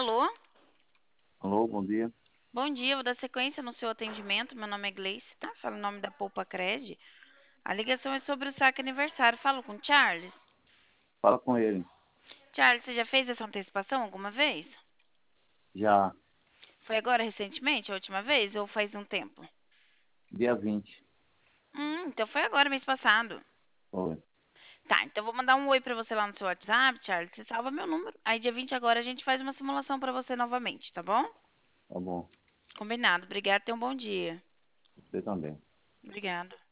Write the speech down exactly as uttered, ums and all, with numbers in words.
Alô? Alô, bom dia. Bom dia, vou dar sequência no seu atendimento. Meu nome é Gleice, tá? Fala o nome da Poupa Cred. A ligação é sobre o saque aniversário. Falo com o Charles. Fala com ele. Charles, você já fez essa antecipação alguma vez? Já, Foi agora recentemente, a última vez, ou faz um tempo? dia vinte. Hum, então foi agora, mês passado. Foi. Tá, então vou mandar um oi pra você lá no seu WhatsApp, Charles. Você salva meu número. Aí dia vinte agora a gente faz uma simulação pra você novamente, tá bom? Tá bom. Combinado. Obrigada, tenha um bom dia. Você também. Obrigada.